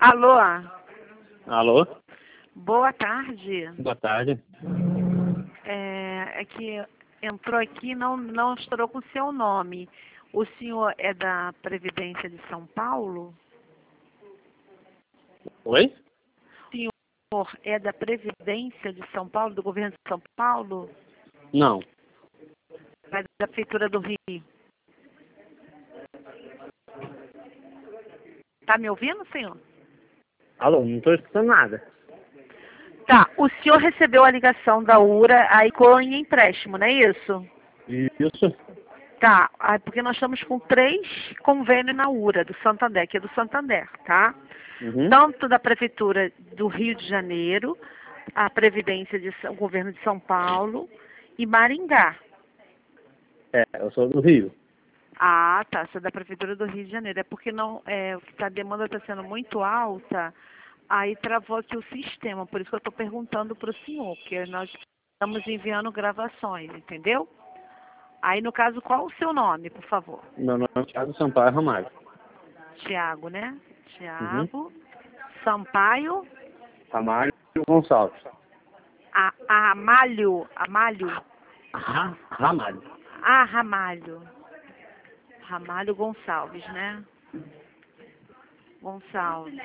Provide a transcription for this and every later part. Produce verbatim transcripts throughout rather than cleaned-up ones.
Alô? Alô? Boa tarde. Boa tarde. É, é que entrou aqui e não, não estourou com o seu nome. O senhor é da Previdência de São Paulo? Oi? O senhor é da Previdência de São Paulo, do governo de São Paulo? Não. É da Prefeitura do Rio? Tá me ouvindo, senhor? Alô, não estou escutando nada. Tá, o senhor recebeu a ligação da U R A aí com em empréstimo, não é isso? Isso? Tá, ah, porque nós estamos com três convênios na U R A, do Santander, que é do Santander, tá? Uhum. Tanto da Prefeitura do Rio de Janeiro, a Previdência de São- o Governo de São Paulo e Maringá. É, eu sou do Rio. Ah, tá, você é da Prefeitura do Rio de Janeiro. É porque não, é, a demanda está sendo muito alta, aí travou aqui o sistema, por isso que eu estou perguntando para o senhor, porque nós estamos enviando gravações, entendeu? Aí, no caso, qual o seu nome, por favor? Meu nome é Thiago Sampaio Ramalho. Tiago, né? Uhum. Tiago Sampaio Ramalho Gonçalves. a, a Amalho, Amalho, Ra Ramalho. ah, Ramalho, Ramalho Gonçalves, né? Gonçalves,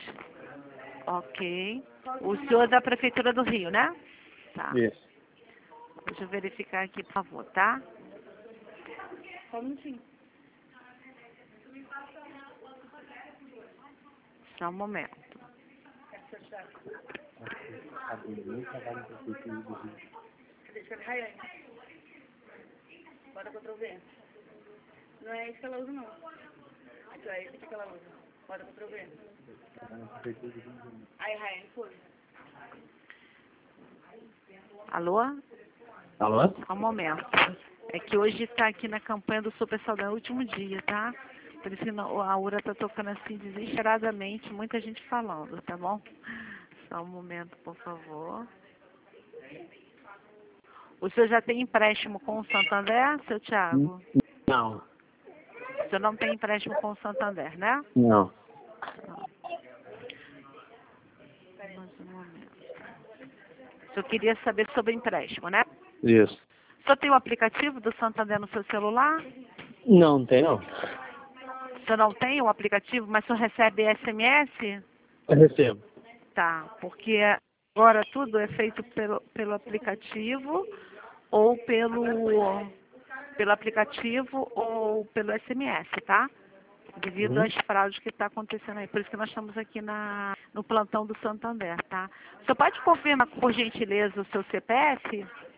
ok. O senhor é da Prefeitura do Rio, né? Tá. Isso. Deixa eu verificar aqui, por favor, tá? Só um minutinho. Só um momento. Bota contra o vento. Não é isso que ela usa, não. Então, é esse aqui que ela usa. Bota contra o vento. Aí, Raiane, foi. Alô? Alô? Só um momento. É que hoje está aqui na campanha do Super Saudão, é o último dia, tá? Por isso que não- a U R A está tocando assim desesperadamente, muita gente falando, tá bom? Só um momento, por favor. O senhor já tem empréstimo com o Santander, seu Thiago? Não. O senhor não tem empréstimo com o Santander, né? Não. Mais um momento. O senhor queria saber sobre empréstimo, né? Isso. O senhor tem o aplicativo do Santander no seu celular? Não, não tem não. O senhor não tem o aplicativo, mas o senhor recebe S M S? Eu recebo. Tá, porque agora tudo é feito pelo, pelo aplicativo ou pelo, pelo aplicativo ou pelo S M S, tá? Devido Uhum. às fraudes que está acontecendo aí. Por isso que nós estamos aqui na, no plantão do Santander, tá? Você pode confirmar, por gentileza, o seu C P F?